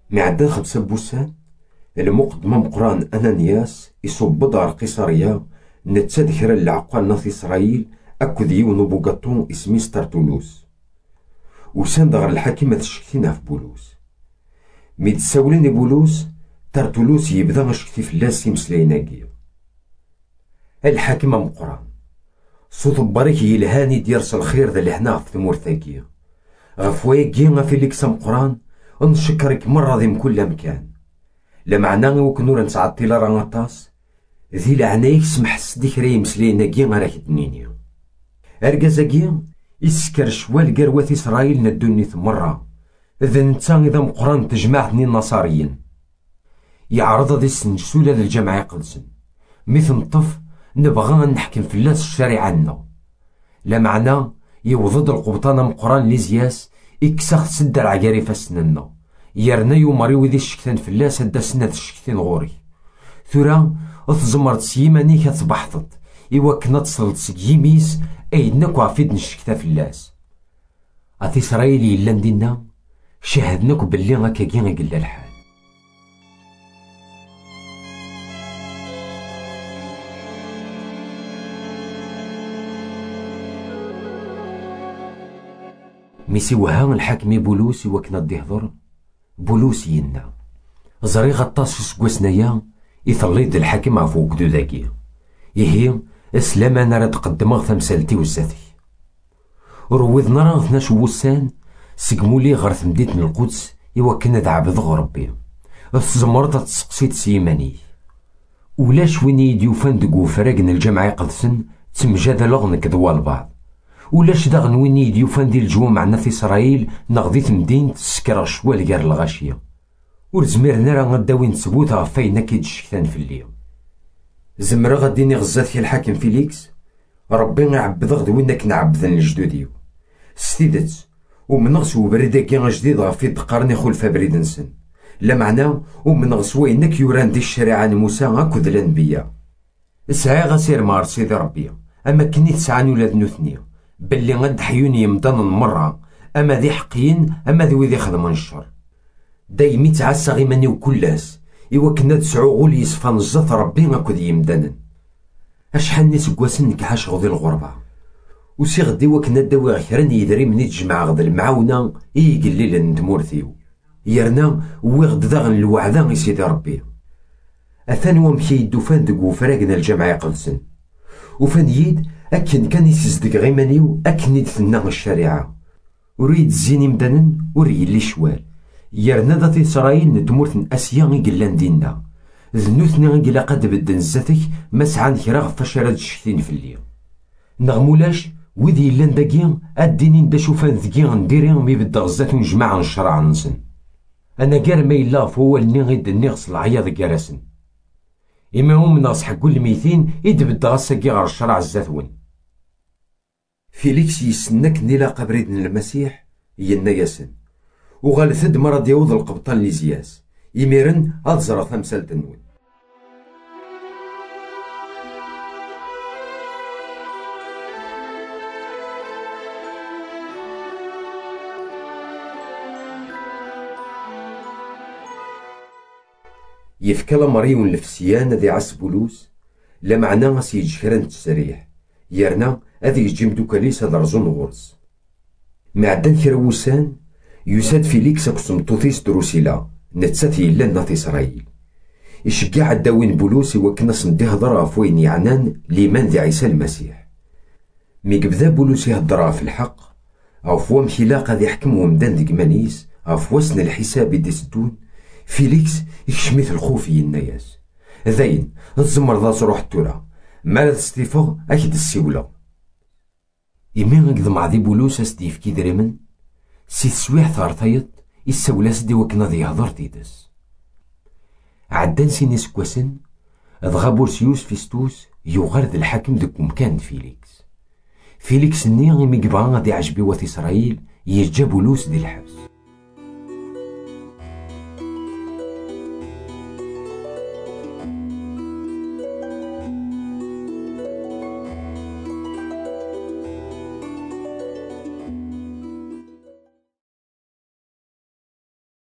معدن 5 بوسان المقدم مقران أنانياس يصب دار قيصرية نتساد كرا العقال ناث إسرائيل أكد يونو بوغاتون اسمي ستارتولوس وسان دغر الحاكمة تشكتينا في بولوس ميد ساولين بولوس تارتولوس يبدا غشكتي فلاس يمسلايناكي الحاكمة مقران صوت بريك يلهاني ديرس الخير ذا اللي هنا في ثمورتاكي غفوايكي غفيليكس مقران نشكرك مرة ذي من كل مكان لمعنا وكنور نسعطي لرا غطاس ذي لعنايك سمح سديك ريم سليناكي غراك دنيني أرقازاكي يسكر شوال قروات إسرائيل ندوني مرة إذا نتا إذا مقران تجمعتني النصاريين يعرض ذي السنجسولة للجمع يقلسن مثل طف نبغى نحكم في الناس الشارع عنا لمعنا يوضد القبطانة مقران ليزياس إكساخ سدر عقاري فاسننا يرنا يوماري وذي الشكتان في الناس هدا سنة الشكتين غوري ثورا تزمرت سيماني كتبحثت إوا كنا تصلت سكيميس أيدناك وعفيد نشكتا في الناس أثي إسرائيلي إلا ندينا شاهدناك باللي غاكاكي غيقلا الحال ميسي وها الحاكمي بولوس إوا كنا ديهضر بولوس ينا زري غطاس سكواسنايا يثليد الحاكم عفو كدو ذاكي يهي اسلام انا راه تقدمغ تمثالتي وزاتي روضنا راه 12 وسان سقمولي غير تمديت من القدس إوا كنا دعبد ربي الزمرت تسقسيت سيماني ولاش وين يديوفان دقو فراقن الجمع يقدسن تمجاد لغنك دوا البعض ولاش داغن وين يديوفان ديال الجوا معنا في إسرائيل نغضيت مدينة تسكر شوال كار الغاشية ورزميرنا راه غداوي نثبوت غفاينا كيتشكتان في الليل زمرا غديني غزات كي الحاكم فيليكس ربي غيعبد غد وينك نعبدن لجدوديو ستيدت ومنغس وبريداكي غجديد غفي دقارني خلفا بريد نسن لا معناه ومنغس وينك يوران دي الشريعة موسى هاكد الانبياء سعي غسير مار سيدي ربي اما كني تسعاني ولاد نوثني باللي غد حيوني يمضان مرة اما ذي حقين اما ذي وذي خدمن الشر دايمي تعسى غيماني وكلاس إوا كنا تسعو غولي يصفى نزات ربي غاكد يمدانن أشحال نيس كواسن نكحاش غضي الغربة وسي غدي وكنا داوي غيران يدري مني تجمع غد المعاونة يقليل ندمورثيو يرنا ويغد داغن الوعدة سيدي ربي أثان ومشي يدوفان دقو فراقنا الجمع يقلسن وفان يد أكن كان يسزدق غيمانيو أكن يدثنا الشريعة وريد زيني مدانن وريد لي شوال يرنا ذات إسرائيل ندمورثن أسيا غيقلان دينا ذنوثني غيقلا قد بدن زاتك مسعان كرا غفاش راد الشكتين في الليل نغمولاش ويدي يلان داكي أديني ندا شوفان ذكي غنديري ميبدا غزات نجمع نشرع نسن أنا كار ما يلا فوالني غيدني غسل العياض كراسن إما هم ناس حقو الميتين يدبدا غساكي غير الشرع الزاتون فيليكس يسنك نيلا قبريدن المسيح ينا ياسن وغالثد مرض يوض القبطان ليزياس يميرن أتزرع ثمسال تنون يفكلا مريون لفسيان ذي عس بولوس لا معنى غاسي يجكران تسريح يرنا هذي يجيم دوكاليس هذا رزون غرز معدن كروسان يساد فيليكس أكسمطوثيس دروسيلا نتسات يلا ناث إسرائيل يشجع الداوين بولوس وكنا صندي هضرا فوين يعنان ليمان ذي عيسى المسيح ميقبذا بولوس يهضرا في الحق أو فوا مخلاقة ذي حكم ومدان ذي كمانيس أو فواسن الحساب دي سدون فيليكس يكشميث الخوف يناياس ذاين الزمر ذا صروح التورا مالا تستيفغ أكيد السيولة يمين غيقض مع ذي بولوس أستيف كي دريمن سي تسويح ثارثايط يساولاس دي وكنا ذي هضر تيدس عدان سينيس كواسن ضغا بورسيوس فيستوس يغرد الحاكم دك مكان فيليكس ني غيمي قبغا غادي عجبي وث إسرائيل يجا بولوس دي الحبس